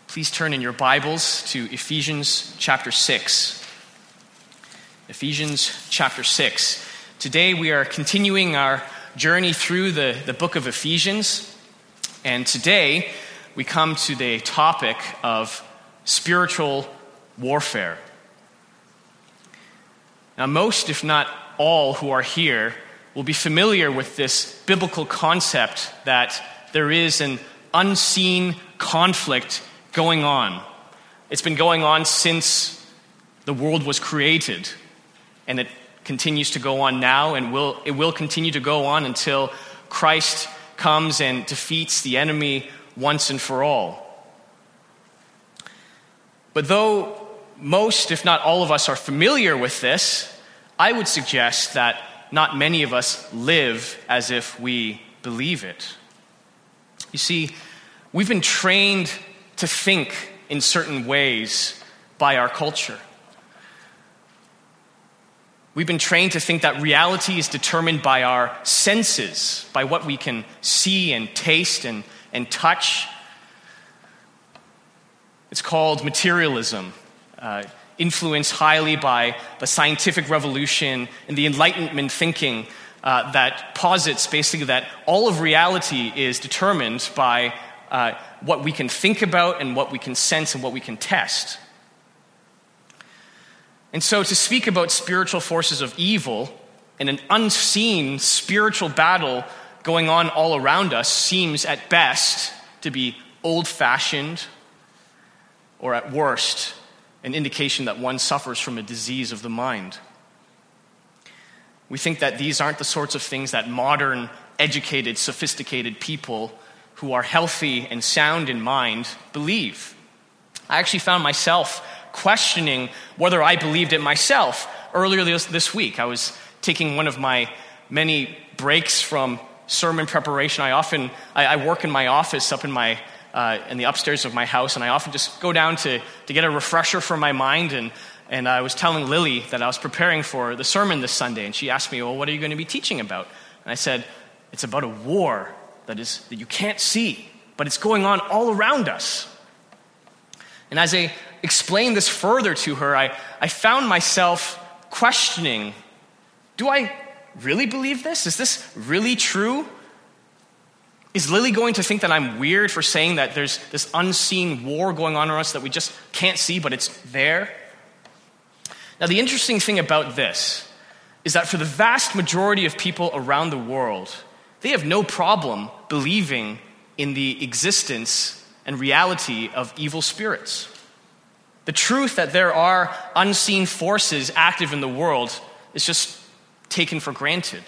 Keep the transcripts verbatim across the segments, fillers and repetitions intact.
Please turn in your Bibles to Ephesians chapter six. Ephesians chapter six. Today we are continuing our journey through the, the book of Ephesians. And today we come to the topic of spiritual warfare. Now most, if not all, who are here will be familiar with this biblical concept that there is an unseen conflict going on. It's been going on since the world was created, and it continues to go on now, and will it will continue to go on until Christ comes and defeats the enemy once and for all. But though most, if not all of us, are familiar with this, I would suggest that not many of us live as if we believe it. You see, we've been trained to think in certain ways by our culture. We've been trained to think that reality is determined by our senses, by what we can see and taste and, and touch. It's called materialism, uh, influenced highly by the scientific revolution and the Enlightenment thinking uh, that posits basically that all of reality is determined by uh, what we can think about and what we can sense and what we can test. And so to speak about spiritual forces of evil and an unseen spiritual battle going on all around us seems at best to be old-fashioned, or at worst, an indication that one suffers from a disease of the mind. We think that these aren't the sorts of things that modern, educated, sophisticated people who are healthy and sound in mind believe. I actually found myself questioning whether I believed it myself earlier this, this week. I was taking one of my many breaks from sermon preparation. I often, I, I work in my office up in my, uh, in the upstairs of my house, and I often just go down to, to get a refresher for my mind. And, and I was telling Lily that I was preparing for the sermon this Sunday, and she asked me, well, what are you going to be teaching about? And I said, it's about a war that is that you can't see, but it's going on all around us. And as I explained this further to her, I, I found myself questioning, do I really believe this? Is this really true? Is Lily going to think that I'm weird for saying that there's this unseen war going on around us that we just can't see, but it's there? Now, the interesting thing about this is that for the vast majority of people around the world, they have no problem believing in the existence and reality of evil spirits. The truth that there are unseen forces active in the world is just taken for granted.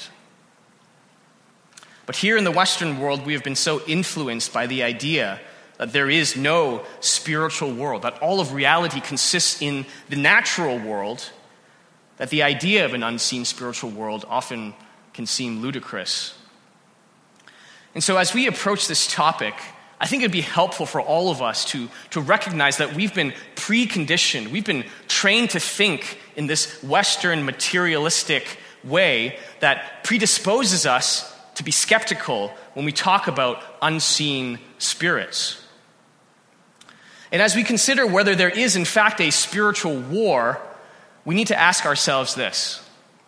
But here in the Western world, we have been so influenced by the idea that there is no spiritual world, that all of reality consists in the natural world, that the idea of an unseen spiritual world often can seem ludicrous. And so as we approach this topic, I think it'd be helpful for all of us to, to recognize that we've been preconditioned, we've been trained to think in this Western materialistic way that predisposes us to be skeptical when we talk about unseen spirits. And as we consider whether there is in fact a spiritual war, we need to ask ourselves this: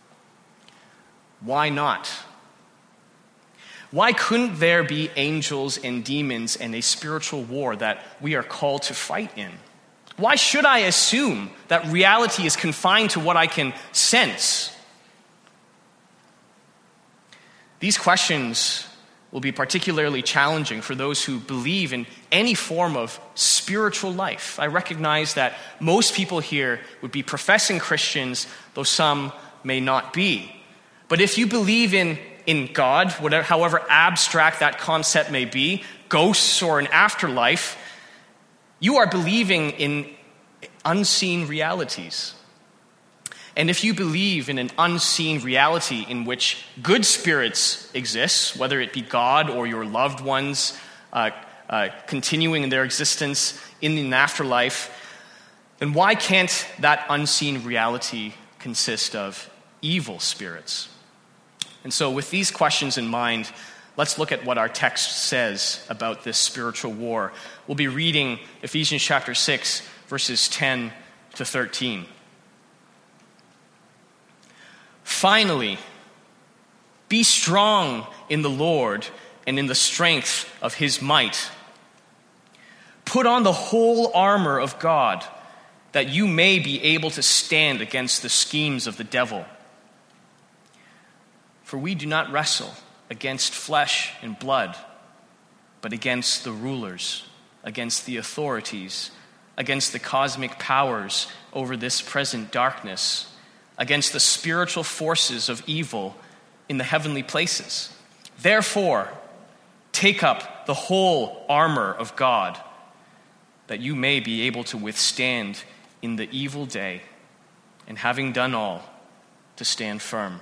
why not? Why couldn't there be angels and demons and a spiritual war that we are called to fight in? Why should I assume that reality is confined to what I can sense? These questions will be particularly challenging for those who believe in any form of spiritual life. I recognize that most people here would be professing Christians, though some may not be. But if you believe in in God, whatever, however abstract that concept may be, ghosts or an afterlife, you are believing in unseen realities. And if you believe in an unseen reality in which good spirits exist, whether it be God or your loved ones uh, uh, continuing in their existence in the afterlife, then why can't that unseen reality consist of evil spirits? And so with these questions in mind, let's look at what our text says about this spiritual war. We'll be reading Ephesians chapter six, verses ten to thirteen. Finally, be strong in the Lord and in the strength of his might. Put on the whole armor of God, that you may be able to stand against the schemes of the devil. For we do not wrestle against flesh and blood, but against the rulers, against the authorities, against the cosmic powers over this present darkness, against the spiritual forces of evil in the heavenly places. Therefore, take up the whole armor of God, that you may be able to withstand in the evil day, and having done all, to stand firm.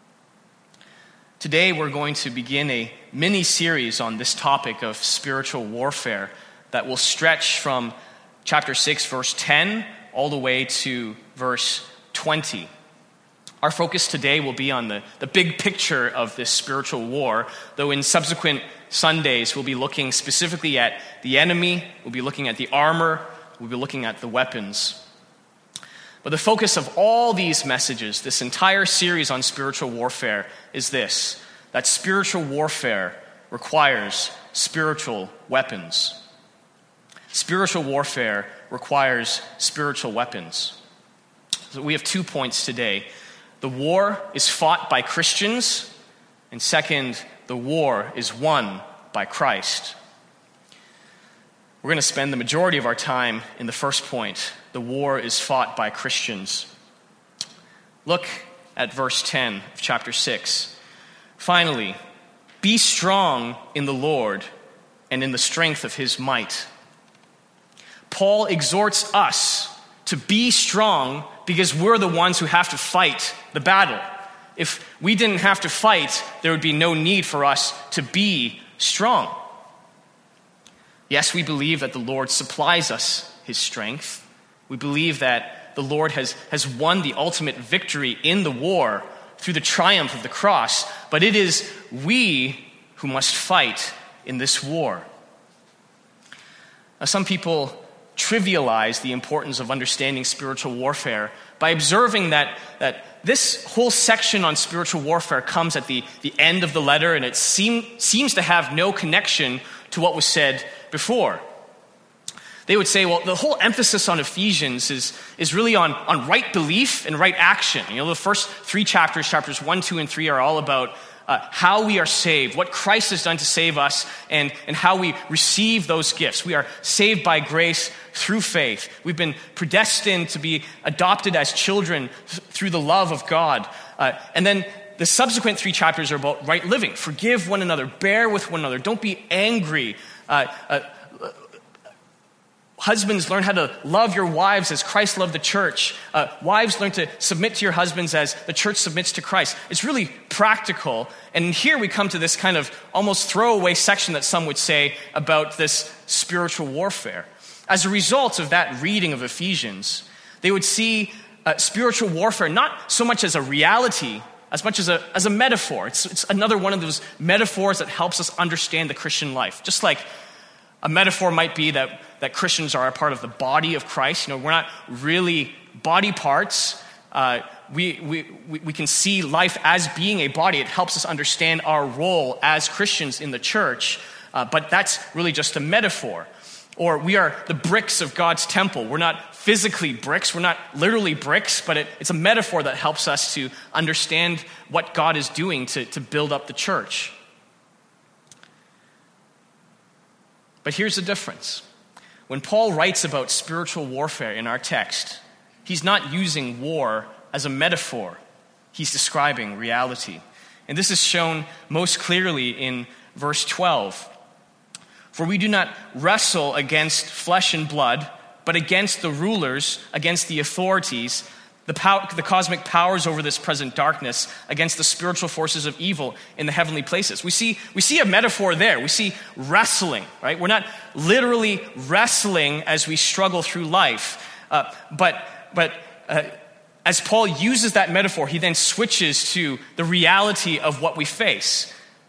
Today we're going to begin a mini-series on this topic of spiritual warfare that will stretch from chapter six, verse ten, all the way to verse twenty. Our focus today will be on the, the big picture of this spiritual war, though in subsequent Sundays we'll be looking specifically at the enemy, we'll be looking at the armor, we'll be looking at the weapons. But the focus of all these messages, this entire series on spiritual warfare, is this: that spiritual warfare requires spiritual weapons. Spiritual warfare requires spiritual weapons. So we have two points today. The war is fought by Christians, and second, the war is won by Christ. We're going to spend the majority of our time in the first point. The war is fought by Christians. Look at verse ten of chapter six. Finally, be strong in the Lord and in the strength of his might. Paul exhorts us to be strong because we're the ones who have to fight the battle. If we didn't have to fight, there would be no need for us to be strong. Yes, we believe that the Lord supplies us his strength. We believe that the Lord has, has won the ultimate victory in the war through the triumph of the cross, but it is we who must fight in this war. Now, some people trivialize the importance of understanding spiritual warfare by observing that, that this whole section on spiritual warfare comes at the, the end of the letter, and it seem, seems to have no connection to what was said before. They would say, well, the whole emphasis on Ephesians is, is really on, on right belief and right action. You know, the first three chapters, chapters one, two, and three, are all about uh, how we are saved, what Christ has done to save us, and, and how we receive those gifts. We are saved by grace through faith. We've been predestined to be adopted as children th- through the love of God. Uh, and then the subsequent three chapters are about right living. Forgive one another, bear with one another, don't be angry. Uh, uh, Husbands, learn how to love your wives as Christ loved the church. Uh, wives, learn to submit to your husbands as the church submits to Christ. It's really practical. And here we come to this kind of almost throwaway section that some would say about this spiritual warfare. As a result of that reading of Ephesians, they would see uh, spiritual warfare not so much as a reality, as much as a, as a metaphor. It's, it's another one of those metaphors that helps us understand the Christian life. Just like a metaphor might be that, that Christians are a part of the body of Christ. You know, we're not really body parts. Uh, we, we, we can see life as being a body. It helps us understand our role as Christians in the church. Uh, but that's really just a metaphor. Or we are the bricks of God's temple. We're not physically bricks. We're not literally bricks, but it, it's a metaphor that helps us to understand what God is doing to, to build up the church. But here's the difference. When Paul writes about spiritual warfare in our text, he's not using war as a metaphor. He's describing reality. And this is shown most clearly in verse twelve. For we do not wrestle against flesh and blood, but against the rulers, against the authorities, the, pow- the cosmic powers over this present darkness, against the spiritual forces of evil in the heavenly places. We see, we see a metaphor there. We see wrestling, right? We're not literally wrestling as we struggle through life. Uh, but but uh, as Paul uses that metaphor, he then switches to the reality of what we face.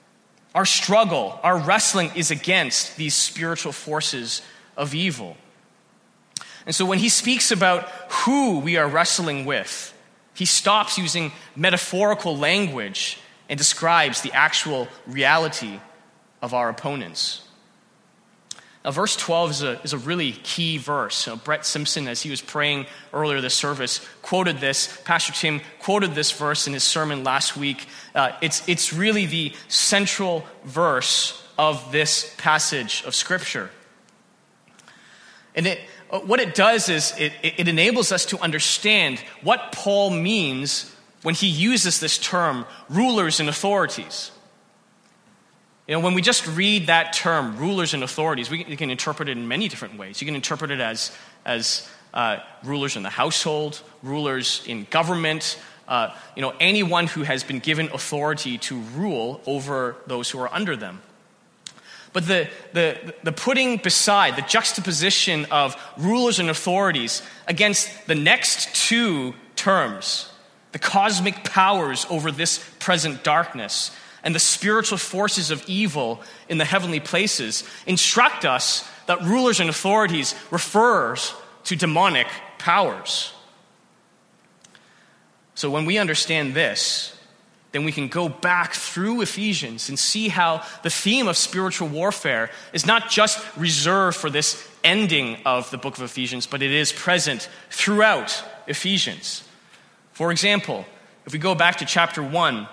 Our struggle, our wrestling is against these spiritual forces of evil. And so when he speaks about who we are wrestling with, he stops using metaphorical language and describes the actual reality of our opponents. Now, verse twelve is a, is a really key verse. You know, Brett Simpson, as he was praying earlier this service, quoted this. Pastor Tim quoted this verse in his sermon last week. Uh, it's, it's really the central verse of this passage of Scripture. And it, what it does is it, it enables us to understand what Paul means when he uses this term, rulers and authorities. You know, when we just read that term, rulers and authorities, we can interpret it in many different ways. You can interpret it as, as uh, rulers in the household, rulers in government, uh, you know, anyone who has been given authority to rule over those who are under them. But the, the, the putting beside, the juxtaposition of rulers and authorities against the next two terms, the cosmic powers over this present darkness, and the spiritual forces of evil in the heavenly places, instruct us that rulers and authorities refers to demonic powers. So when we understand this, then we can go back through Ephesians and see how the theme of spiritual warfare is not just reserved for this ending of the book of Ephesians, but it is present throughout Ephesians. For example, if we go back to chapter one,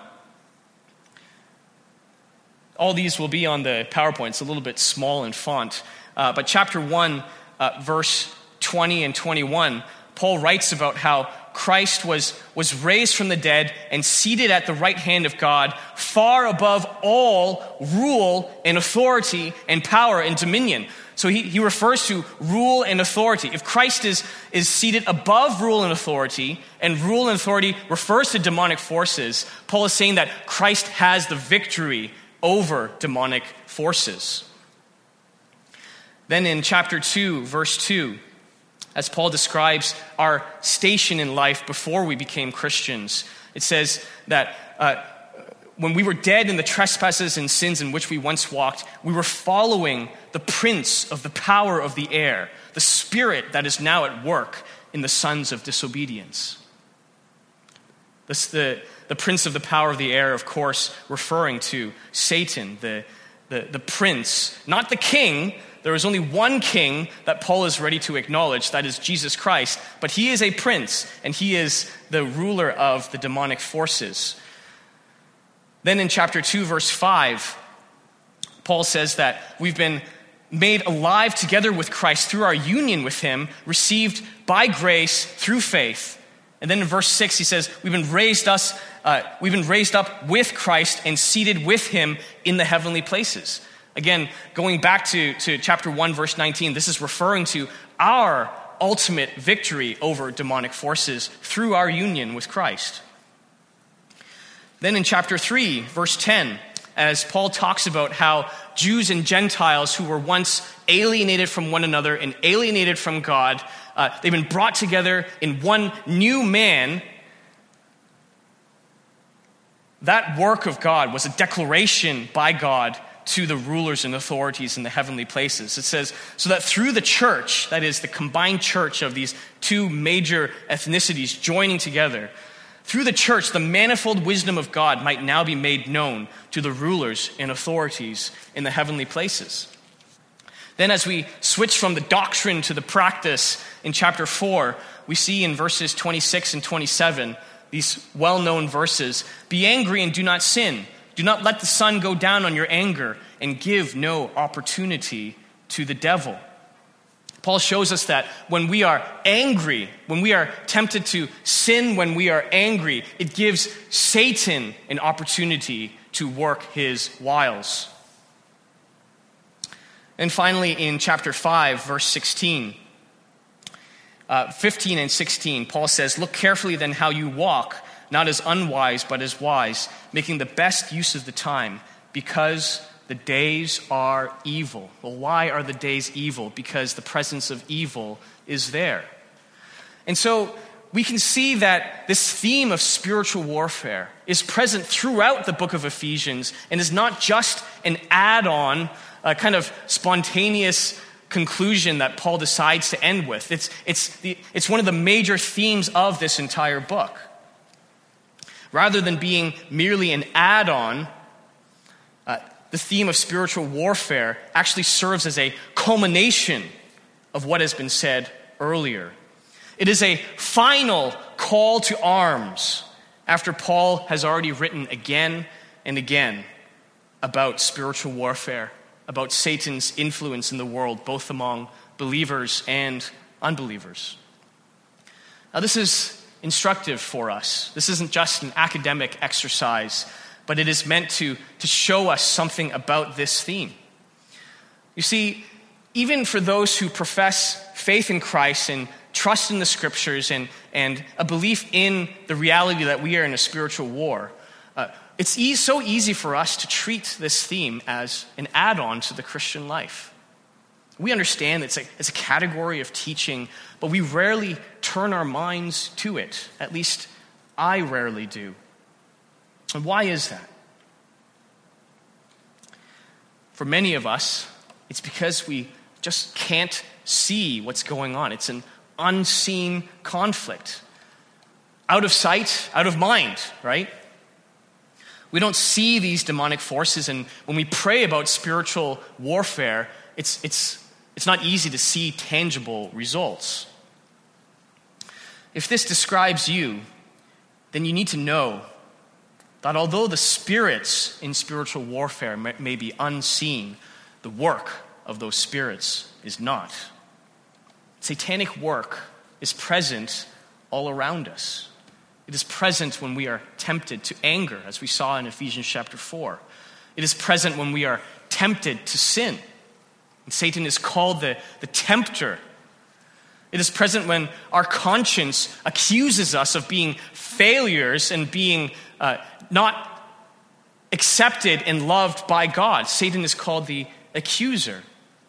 all these will be on the PowerPoint. It's a little bit small in font. Uh, but chapter one, uh, verse twenty and twenty-one, Paul writes about how Christ was, was raised from the dead and seated at the right hand of God, far above all rule and authority and power and dominion. So he, he refers to rule and authority. If Christ is, is seated above rule and authority, and rule and authority refers to demonic forces, Paul is saying that Christ has the victory over demonic forces. Then in chapter two, verse two, as Paul describes our station in life before we became Christians, it says that uh, when we were dead in the trespasses and sins in which we once walked, we were following the prince of the power of the air, the spirit that is now at work in the sons of disobedience. This, the, the prince of the power of the air, of course, referring to Satan, the, the, the prince, not the king. There is only one king that Paul is ready to acknowledge, that is Jesus Christ. But he is a prince, and he is the ruler of the demonic forces. Then in chapter two, verse five, Paul says that we've been made alive together with Christ through our union with him, received by grace through faith. And then in verse six, he says, we've been raised us, uh, we've been raised up with Christ and seated with him in the heavenly places. Again, going back to, to chapter one, verse nineteen, this is referring to our ultimate victory over demonic forces through our union with Christ. Then in chapter three, verse ten, as Paul talks about how Jews and Gentiles who were once alienated from one another and alienated from God, uh, they've been brought together in one new man. That work of God was a declaration by God to the rulers and authorities in the heavenly places. It says, so that through the church, that is the combined church of these two major ethnicities joining together, through the church, the manifold wisdom of God might now be made known to the rulers and authorities in the heavenly places. Then as we switch from the doctrine to the practice in chapter four, we see in verses twenty-six and twenty-seven, these well-known verses, be angry and do not sin. Do not let the sun go down on your anger, and give no opportunity to the devil. Paul shows us that when we are angry, when we are tempted to sin when we are angry, it gives Satan an opportunity to work his wiles. And finally, in chapter five, verse sixteen, uh, fifteen and sixteen, Paul says, look carefully then how you walk, not as unwise, but as wise, making the best use of the time, because the days are evil. Well, why are the days evil? Because the presence of evil is there. And so we can see that this theme of spiritual warfare is present throughout the book of Ephesians and is not just an add-on, a kind of spontaneous conclusion that Paul decides to end with. It's, it's, the, it's one of the major themes of this entire book. Rather than being merely an add-on, uh, the theme of spiritual warfare actually serves as a culmination of what has been said earlier. It is a final call to arms after Paul has already written again and again about spiritual warfare, about Satan's influence in the world, both among believers and unbelievers. Now, this is instructive for us. This isn't just an academic exercise, but it is meant to, to show us something about this theme. You see, even for those who profess faith in Christ and trust in the scriptures and, and a belief in the reality that we are in a spiritual war, uh, it's e- so easy for us to treat this theme as an add-on to the Christian life. We understand it's a, it's a category of teaching, but we rarely turn our minds to it. At least I rarely do. And why is that? For many of us, it's because we just can't see what's going on. It's an unseen conflict. Out of sight, out of mind, right? We don't see these demonic forces, and when we pray about spiritual warfare, it's, it's, it's not easy to see tangible results. If this describes you, then you need to know that although the spirits in spiritual warfare may, may be unseen, the work of those spirits is not. Satanic work is present all around us. It is present when we are tempted to anger, as we saw in Ephesians chapter four. It is present when we are tempted to sin. And Satan is called the, the tempter. It is present when our conscience accuses us of being failures and being uh, not accepted and loved by God. Satan is called the accuser.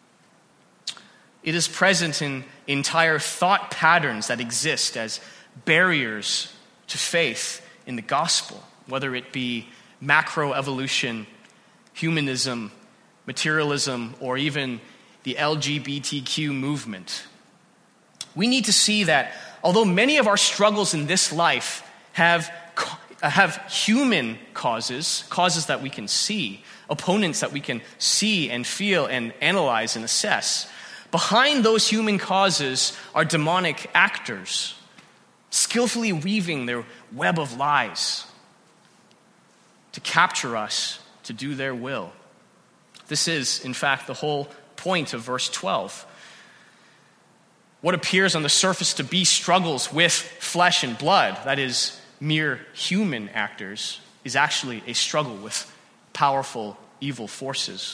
It is present in entire thought patterns that exist as barriers to faith in the gospel, whether it be macroevolution, humanism, materialism, or even the L G B T Q movement. We need to see that although many of our struggles in this life have, have human causes, causes that we can see, opponents that we can see and feel and analyze and assess, behind those human causes are demonic actors, skillfully weaving their web of lies to capture us to do their will. This is, in fact, the whole point of verse twelve. What appears on the surface to be struggles with flesh and blood, that is, mere human actors, is actually a struggle with powerful evil forces.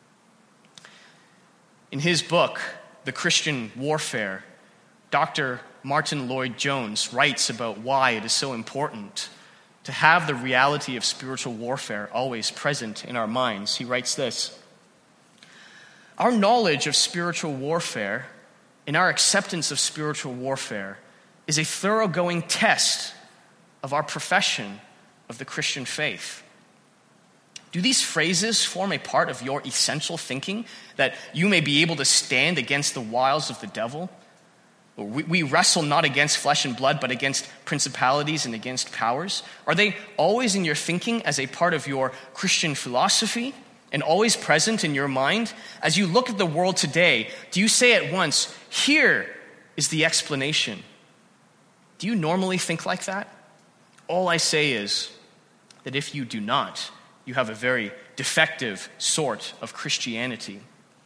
In his book, The Christian Warfare, Doctor Martin Lloyd-Jones writes about why it is so important to have the reality of spiritual warfare always present in our minds. He writes this: our knowledge of spiritual warfare and our acceptance of spiritual warfare is a thoroughgoing test of our profession of the Christian faith. Do these phrases form a part of your essential thinking that you may be able to stand against the wiles of the devil? We, we wrestle not against flesh and blood, but against principalities and against powers. Are they always in your thinking as a part of your Christian philosophy and always present in your mind? As you look at the world today, do you say at once, here is the explanation? Do you normally think like that? All I say is that if you do not, you have a very defective sort of Christianity.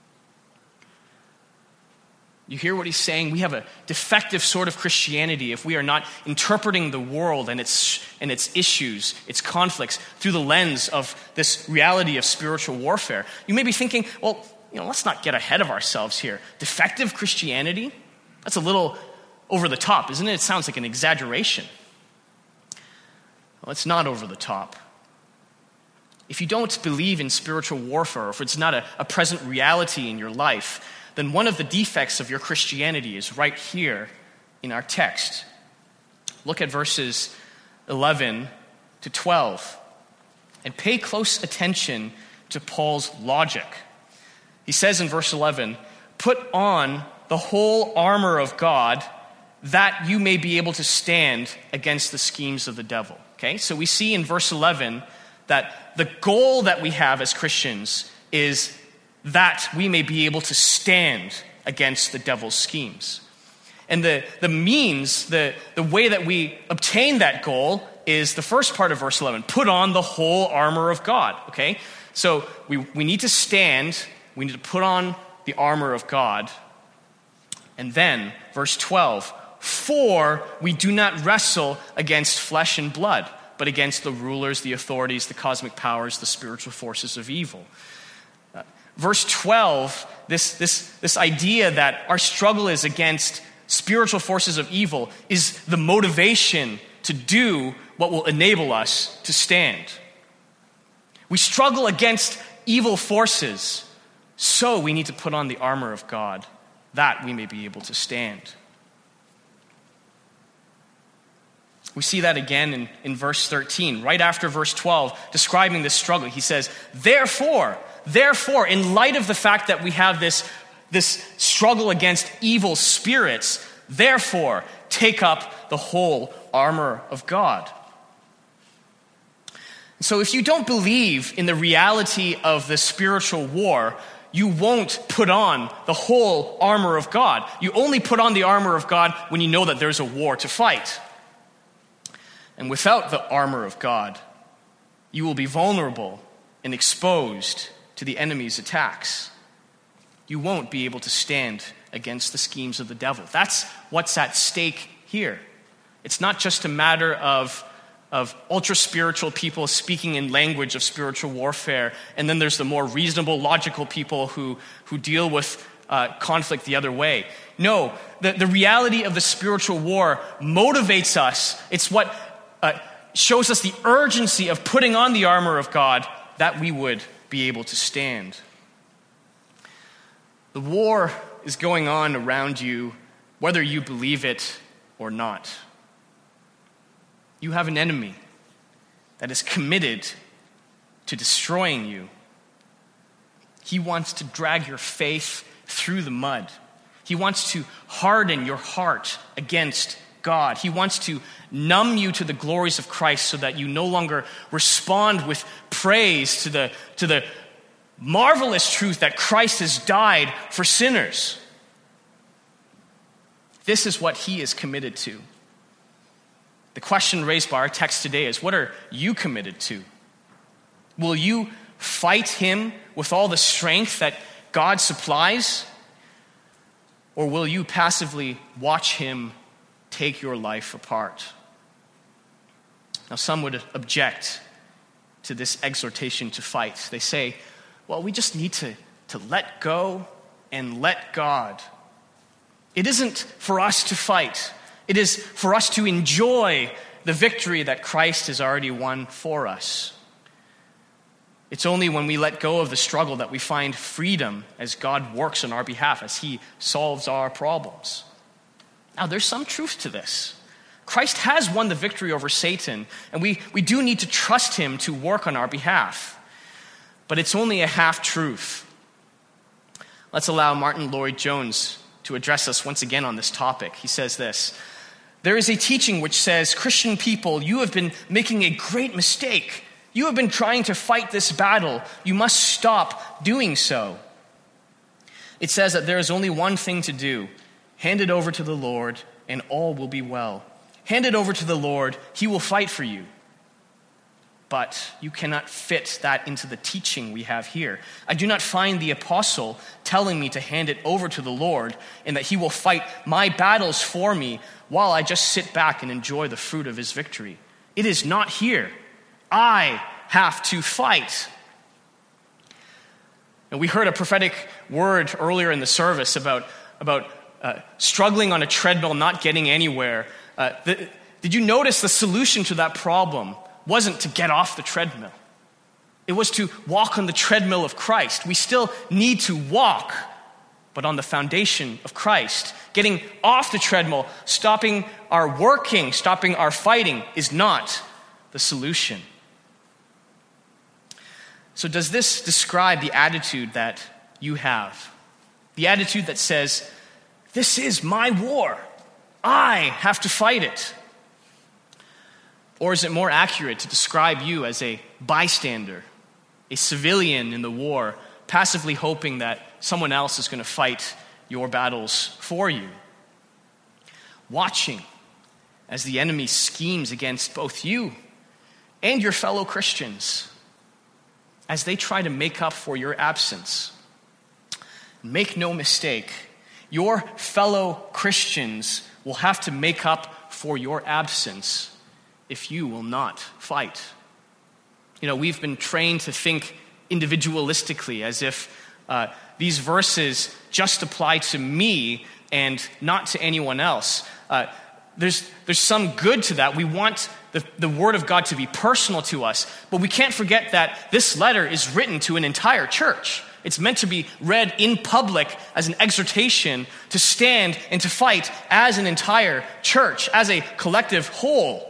You hear what he's saying? We have a defective sort of Christianity if we are not interpreting the world and its, and its issues, its conflicts, through the lens of this reality of spiritual warfare. You may be thinking, well, you know, let's not get ahead of ourselves here. Defective Christianity? That's a little over the top, isn't it? It sounds like an exaggeration. Well, it's not over the top. If you don't believe in spiritual warfare, or if it's not a, a present reality in your life, then one of the defects of your Christianity is right here in our text. Look at verses eleven to twelve and pay close attention to Paul's logic. He says in verse eleven, "Put on the whole armor of God that you may be able to stand against the schemes of the devil." Okay, so we see in verse eleven that the goal that we have as Christians is that we may be able to stand against the devil's schemes. And the, the means, the, the way that we obtain that goal is the first part of verse eleven. Put on the whole armor of God, okay? So we, we need to stand, we need to put on the armor of God. And then, verse twelve, "For we do not wrestle against flesh and blood, but against the rulers, the authorities, the cosmic powers, the spiritual forces of evil." Uh, verse twelve, this, this, this idea that our struggle is against spiritual forces of evil is the motivation to do what will enable us to stand. We struggle against evil forces, so we need to put on the armor of God that we may be able to stand. We see that again in, in verse thirteen, right after verse twelve, describing this struggle. He says, therefore, therefore, in light of the fact that we have this, this struggle against evil spirits, therefore, take up the whole armor of God. So if you don't believe in the reality of the spiritual war, you won't put on the whole armor of God. You only put on the armor of God when you know that there's a war to fight. And without the armor of God, you will be vulnerable and exposed to the enemy's attacks. You won't be able to stand against the schemes of the devil. That's what's at stake here. It's not just a matter of, of ultra-spiritual people speaking in language of spiritual warfare, and then there's the more reasonable, logical people who, who deal with uh, conflict the other way. No, the, the reality of the spiritual war motivates us. It's what Uh, shows us the urgency of putting on the armor of God that we would be able to stand. The war is going on around you, whether you believe it or not. You have an enemy that is committed to destroying you. He wants to drag your faith through the mud. He wants to harden your heart against God. He wants to numb you to the glories of Christ so that you no longer respond with praise to the, to the marvelous truth that Christ has died for sinners. This is what he is committed to. The question raised by our text today is, what are you committed to? Will you fight him with all the strength that God supplies? Or will you passively watch him take your life apart? Now, some would object to this exhortation to fight. They say, well, we just need to, to let go and let God. It isn't for us to fight. It is for us to enjoy the victory that Christ has already won for us. It's only when we let go of the struggle that we find freedom as God works on our behalf, as he solves our problems. Now, there's some truth to this. Christ has won the victory over Satan, and we, we do need to trust him to work on our behalf. But it's only a half-truth. Let's allow Martin Lloyd-Jones to address us once again on this topic. He says this: there is a teaching which says, Christian people, you have been making a great mistake. You have been trying to fight this battle. You must stop doing so. It says that there is only one thing to do. Hand it over to the Lord, and all will be well. Hand it over to the Lord, he will fight for you. But you cannot fit that into the teaching we have here. I do not find the apostle telling me to hand it over to the Lord and that he will fight my battles for me while I just sit back and enjoy the fruit of his victory. It is not here. I have to fight. And we heard a prophetic word earlier in the service about, about uh, struggling on a treadmill, not getting anywhere. Uh, the, did you notice the solution to that problem wasn't to get off the treadmill? It was to walk on the treadmill of Christ. We still need to walk, but on the foundation of Christ. Getting off the treadmill, stopping our working, stopping our fighting is not the solution. So does this describe the attitude that you have? The attitude that says, this is my war. I have to fight it. Or is it more accurate to describe you as a bystander, a civilian in the war, passively hoping that someone else is going to fight your battles for you? Watching as the enemy schemes against both you and your fellow Christians as they try to make up for your absence. Make no mistake, your fellow Christians will have to make up for your absence if you will not fight. You know, we've been trained to think individualistically, as if uh, these verses just apply to me and not to anyone else. Uh, there's, there's some good to that. We want the, the Word of God to be personal to us, but we can't forget that this letter is written to an entire church. It's meant to be read in public as an exhortation to stand and to fight as an entire church, as a collective whole.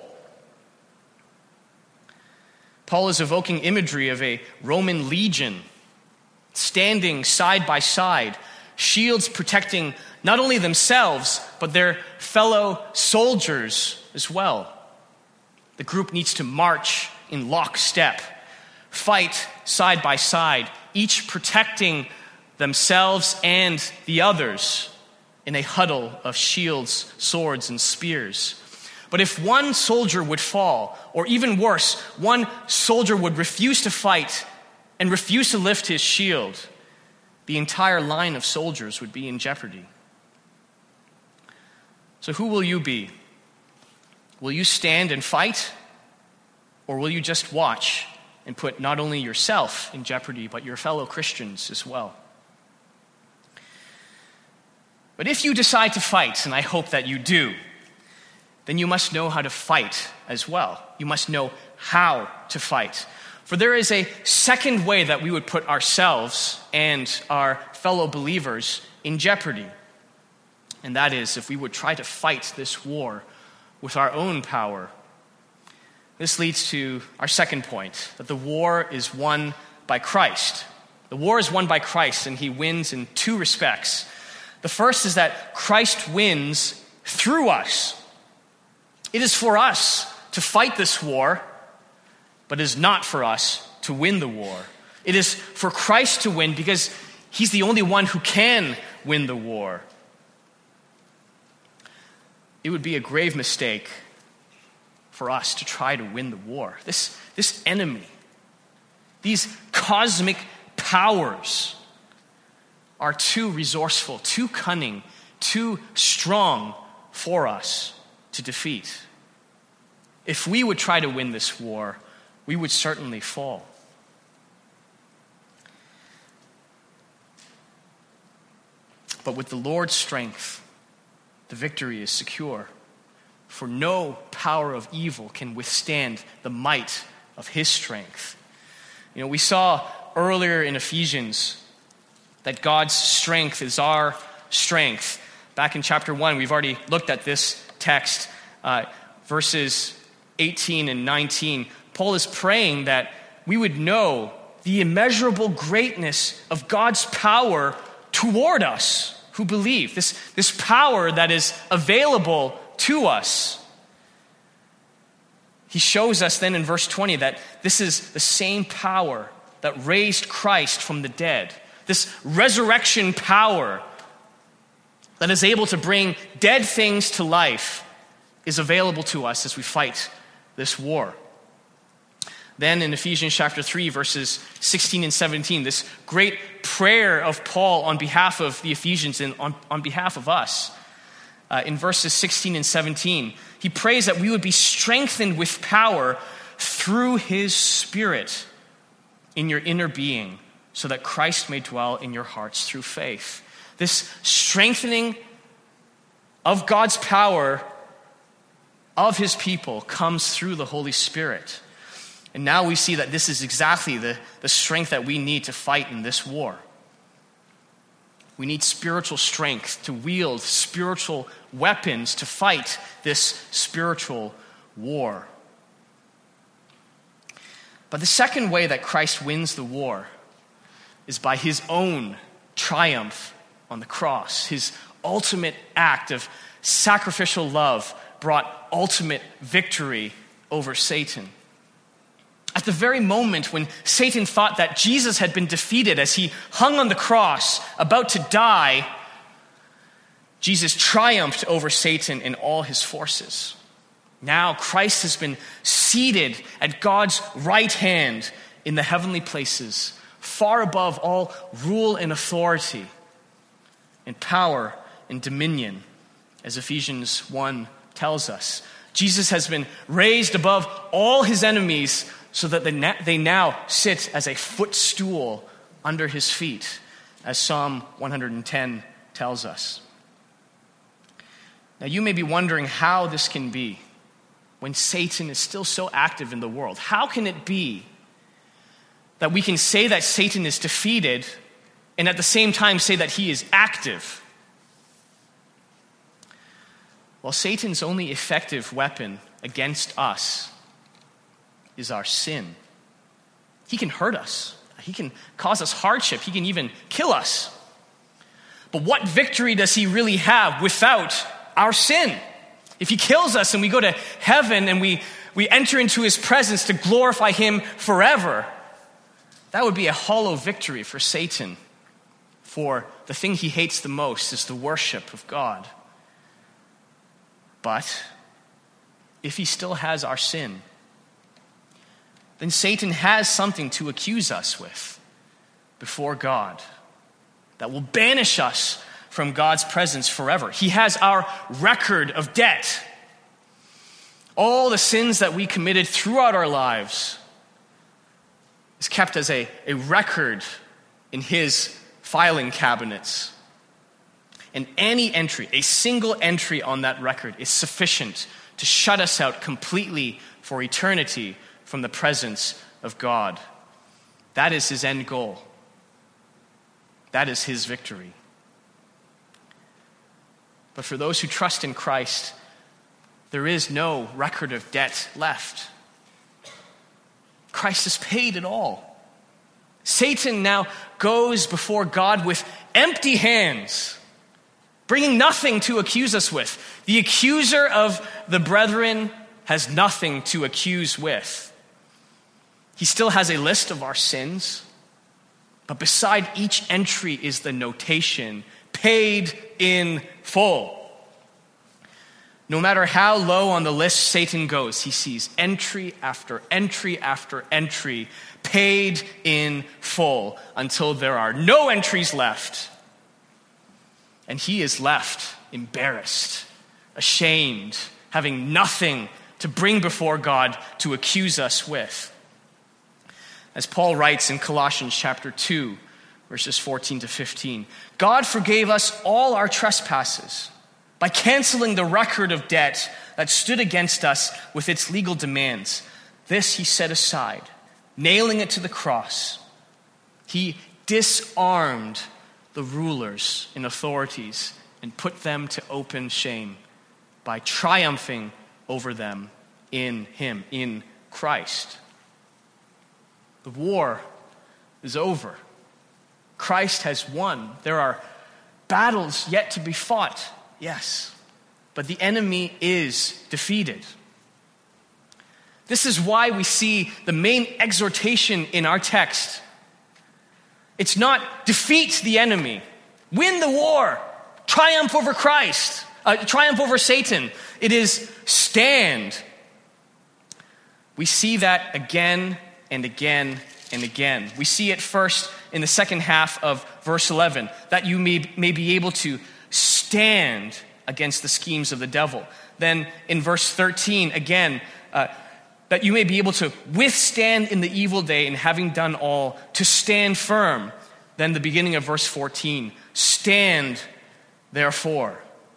Paul is evoking imagery of a Roman legion standing side by side, shields protecting not only themselves, but their fellow soldiers as well. The group needs to march in lockstep, fight side by side, each protecting themselves and the others in a huddle of shields, swords, and spears. But if one soldier would fall, or even worse, one soldier would refuse to fight and refuse to lift his shield, the entire line of soldiers would be in jeopardy. So who will you be? Will you stand and fight? Or will you just watch and put not only yourself in jeopardy, but your fellow Christians as well? But if you decide to fight, and I hope that you do, then you must know how to fight as well. You must know how to fight. For there is a second way that we would put ourselves and our fellow believers in jeopardy. And that is if we would try to fight this war with our own power. This leads to our second point, that the war is won by Christ. The war is won by Christ, and he wins in two respects. The first is that Christ wins through us. It is for us to fight this war, but it is not for us to win the war. It is for Christ to win because he's the only one who can win the war. It would be a grave mistake for us to try to win the war. This, this enemy, these cosmic powers are too resourceful, too cunning, too strong for us to defeat. If we would try to win this war, we would certainly fall. But with the Lord's strength, the victory is secure. For no power of evil can withstand the might of his strength. You know, we saw earlier in Ephesians that God's strength is our strength. Back in chapter one, we've already looked at this text, uh, verses eighteen and nineteen. Paul is praying that we would know the immeasurable greatness of God's power toward us who believe. This, this power that is available to us. He shows us then in verse twenty that this is the same power that raised Christ from the dead. This resurrection power that is able to bring dead things to life is available to us as we fight this war. Then in Ephesians chapter three, verses sixteen and seventeen, this great prayer of Paul on behalf of the Ephesians and on, on behalf of us. Uh, in verses sixteen and seventeen, he prays that we would be strengthened with power through his Spirit in your inner being, so that Christ may dwell in your hearts through faith. This strengthening of God's power of his people comes through the Holy Spirit. And now we see that this is exactly the, the strength that we need to fight in this war. We need spiritual strength to wield spiritual weapons to fight this spiritual war. But the second way that Christ wins the war is by his own triumph on the cross. His ultimate act of sacrificial love brought ultimate victory over Satan. At the very moment when Satan thought that Jesus had been defeated as he hung on the cross, about to die, Jesus triumphed over Satan and all his forces. Now Christ has been seated at God's right hand in the heavenly places, far above all rule and authority and power and dominion, as Ephesians one tells us. Jesus has been raised above all his enemies so that they now sit as a footstool under his feet, as Psalm one ten tells us. Now you may be wondering how this can be when Satan is still so active in the world. How can it be that we can say that Satan is defeated and at the same time say that he is active? Well, Satan's only effective weapon against us is our sin. He can hurt us. He can cause us hardship. He can even kill us. But what victory does he really have without our sin? If he kills us and we go to heaven and we, we enter into his presence to glorify him forever, that would be a hollow victory for Satan. For the thing he hates the most is the worship of God. But if he still has our sin, then Satan has something to accuse us with before God that will banish us from God's presence forever. He has our record of debt. All the sins that we committed throughout our lives is kept as a, a record in his filing cabinets. And any entry, a single entry on that record is sufficient to shut us out completely for eternity from the presence of God. That is his end goal. That is his victory. But for those who trust in Christ, there is no record of debt left. Christ has paid it all. Satan now goes before God with empty hands, bringing nothing to accuse us with. The accuser of the brethren has nothing to accuse with. He still has a list of our sins, but beside each entry is the notation, paid in full. No matter how low on the list Satan goes, he sees entry after entry after entry, paid in full, until there are no entries left. And he is left embarrassed, ashamed, having nothing to bring before God to accuse us with. As Paul writes in Colossians chapter two, verses fourteen to fifteen, God forgave us all our trespasses by canceling the record of debt that stood against us with its legal demands. This he set aside, nailing it to the cross. He disarmed the rulers and authorities and put them to open shame by triumphing over them in him, in Christ. The war is over. Christ has won. There are battles yet to be fought, yes, but the enemy is defeated. This is why we see the main exhortation in our text. It's not defeat the enemy, win the war, triumph over Christ, uh, triumph over Satan. It is stand. We see that again and again and again. We see it first in the second half of verse eleven, that you may, may be able to stand against the schemes of the devil. Then in verse thirteen, again, uh, that you may be able to withstand in the evil day, and having done all, to stand firm. Then the beginning of verse fourteen, stand therefore.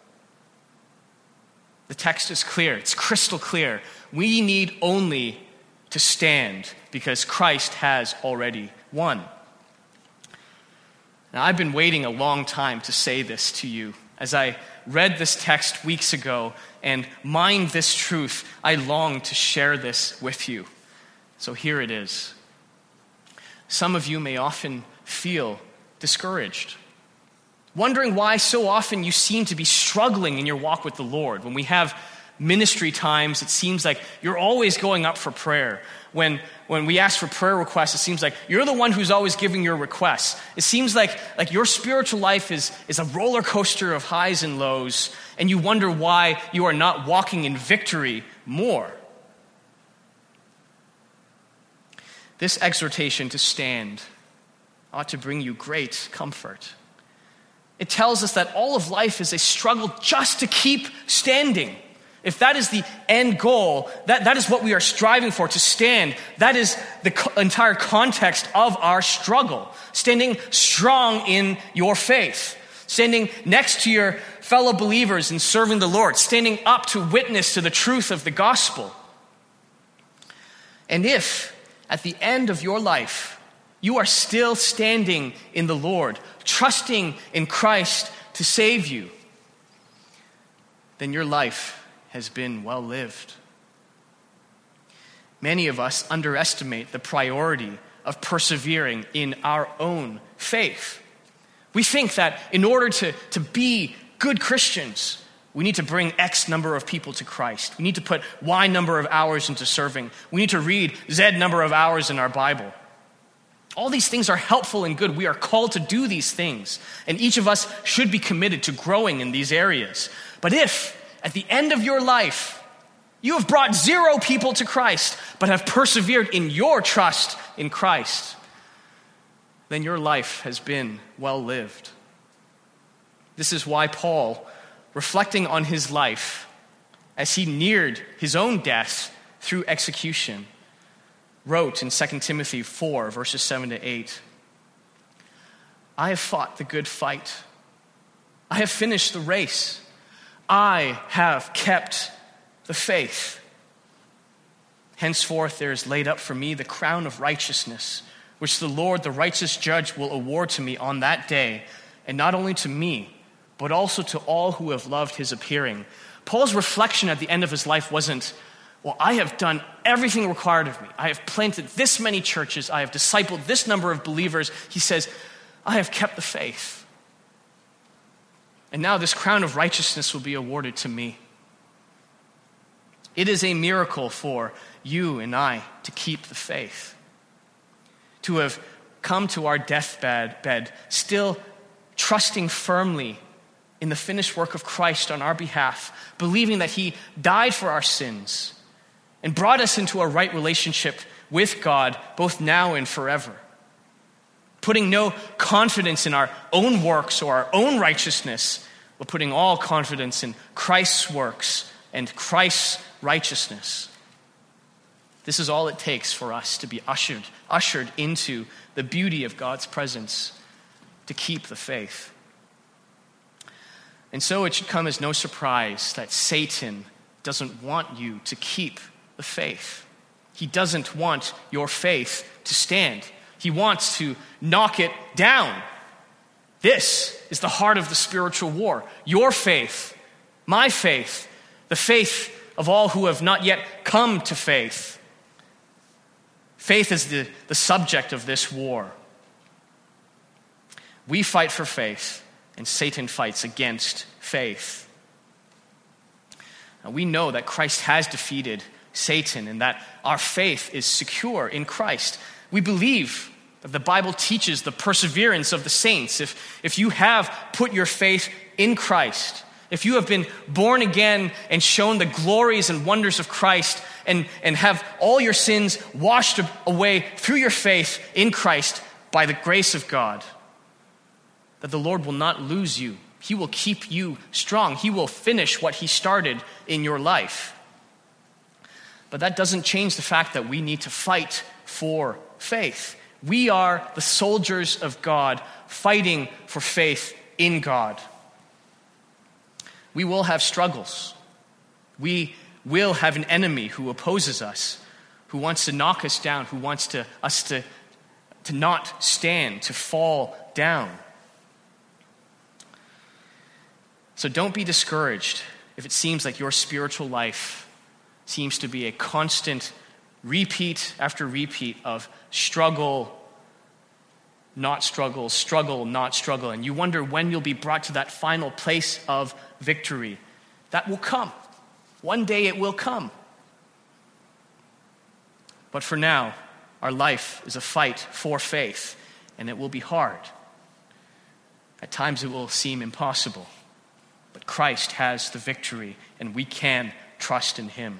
The text is clear. It's crystal clear. We need only to stand because Christ has already won. Now, I've been waiting a long time to say this to you. As I read this text weeks ago and mined this truth, I long to share this with you. So here it is. Some of you may often feel discouraged, wondering why so often you seem to be struggling in your walk with the Lord. When we have ministry times, it seems like you're always going up for prayer. When when we ask for prayer requests, it seems like you're the one who's always giving your requests. It seems like, like your spiritual life is, is a roller coaster of highs and lows, and you wonder why you are not walking in victory more. This exhortation to stand ought to bring you great comfort. It tells us that all of life is a struggle just to keep standing. If that is the end goal, that, that is what we are striving for, to stand. That is the co- entire context of our struggle. Standing strong in your faith. Standing next to your fellow believers and serving the Lord. Standing up to witness to the truth of the gospel. And if, at the end of your life, you are still standing in the Lord, trusting in Christ to save you, then your life has been well lived. Many of us underestimate the priority of persevering in our own faith. We think that in order to, to be good Christians, we need to bring X number of people to Christ. We need to put Y number of hours into serving. We need to read Z number of hours in our Bible. All these things are helpful and good. We are called to do these things. And each of us should be committed to growing in these areas. But if, at the end of your life, you have brought zero people to Christ, but have persevered in your trust in Christ, then your life has been well lived. This is why Paul, reflecting on his life as he neared his own death through execution, wrote in Second Timothy four, verses seven to eight, I have fought the good fight. I have finished the race. I have kept the faith. Henceforth there is laid up for me the crown of righteousness, which the Lord, the righteous judge, will award to me on that day, and not only to me, but also to all who have loved his appearing. Paul's reflection at the end of his life wasn't, well, I have done everything required of me. I have planted this many churches. I have discipled this number of believers. He says, I have kept the faith. And now this crown of righteousness will be awarded to me. It is a miracle for you and I to keep the faith. To have come to our deathbed, bed, still trusting firmly in the finished work of Christ on our behalf, believing that he died for our sins and brought us into a right relationship with God, both now and forever. Putting no confidence in our own works or our own righteousness, but putting all confidence in Christ's works and Christ's righteousness. This is all it takes for us to be ushered, ushered into the beauty of God's presence, to keep the faith. And so it should come as no surprise that Satan doesn't want you to keep the faith. He doesn't want your faith to stand. He wants to knock it down. This is the heart of the spiritual war. Your faith, my faith, the faith of all who have not yet come to faith. Faith is the, the subject of this war. We fight for faith, and Satan fights against faith. Now, we know that Christ has defeated Satan and that our faith is secure in Christ. We believe that the Bible teaches the perseverance of the saints. If, if you have put your faith in Christ, if you have been born again and shown the glories and wonders of Christ and, and have all your sins washed away through your faith in Christ by the grace of God, that the Lord will not lose you. He will keep you strong. He will finish what he started in your life. But that doesn't change the fact that we need to fight for faith. We are the soldiers of God fighting for faith in God. We will have struggles. We will have an enemy who opposes us, who wants to knock us down, who wants to, us to, to not stand, to fall down. So don't be discouraged if it seems like your spiritual life seems to be a constant repeat after repeat of struggle, not struggle, struggle, not struggle, and you wonder when you'll be brought to that final place of victory. That will come. One day it will come. But for now, our life is a fight for faith, and it will be hard. At times it will seem impossible, but Christ has the victory, and we can trust in him.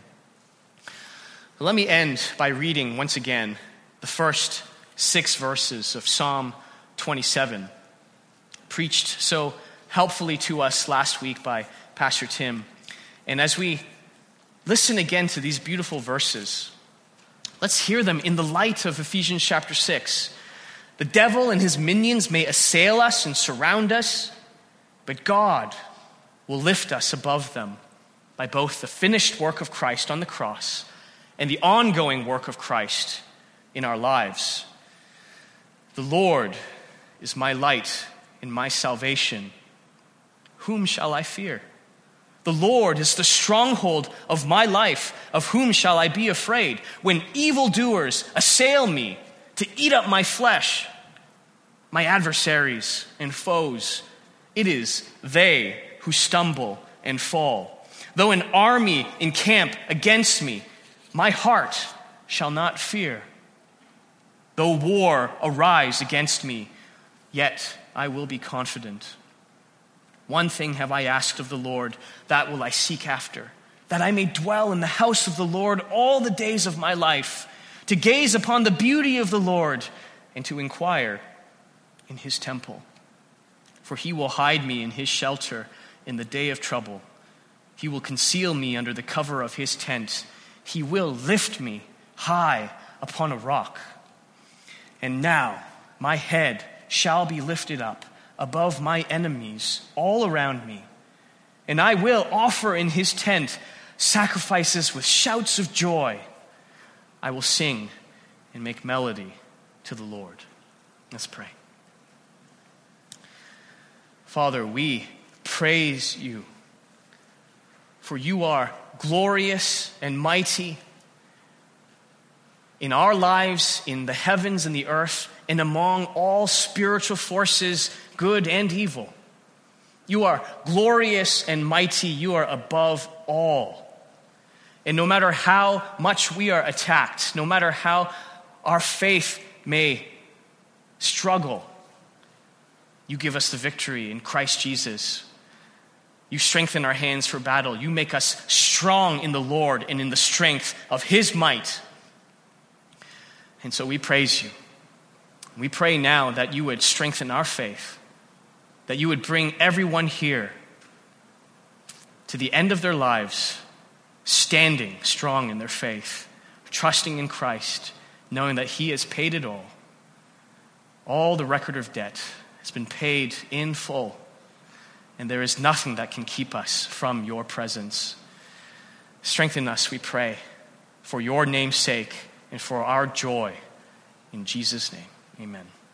Let me end by reading once again the first six verses of Psalm twenty-seven, preached so helpfully to us last week by Pastor Tim. And as we listen again to these beautiful verses, let's hear them in the light of Ephesians chapter six. The devil and his minions may assail us and surround us, but God will lift us above them by both the finished work of Christ on the cross and the ongoing work of Christ in our lives. The Lord is my light and my salvation. Whom shall I fear? The Lord is the stronghold of my life. Of whom shall I be afraid? When evildoers assail me to eat up my flesh, my adversaries and foes, it is they who stumble and fall. Though an army encamp against me, my heart shall not fear. Though war arise against me, yet I will be confident. One thing have I asked of the Lord, that will I seek after, that I may dwell in the house of the Lord all the days of my life, to gaze upon the beauty of the Lord and to inquire in his temple. For he will hide me in his shelter in the day of trouble. He will conceal me under the cover of his tent. He will lift me high upon a rock. And now my head shall be lifted up above my enemies all around me. And I will offer in his tent sacrifices with shouts of joy. I will sing and make melody to the Lord. Let's pray. Father, we praise you, for you are glorious and mighty in our lives, in the heavens and the earth, and among all spiritual forces, good and evil. You are glorious and mighty. You are above all. And no matter how much we are attacked, no matter how our faith may struggle, you give us the victory in Christ Jesus. You strengthen our hands for battle. You make us strong in the Lord and in the strength of his might. And so we praise you. We pray now that you would strengthen our faith, that you would bring everyone here to the end of their lives, standing strong in their faith, trusting in Christ, knowing that he has paid it all. All the record of debt has been paid in full, and there is nothing that can keep us from your presence. Strengthen us, we pray, for your name's sake and for our joy. In Jesus' name, amen.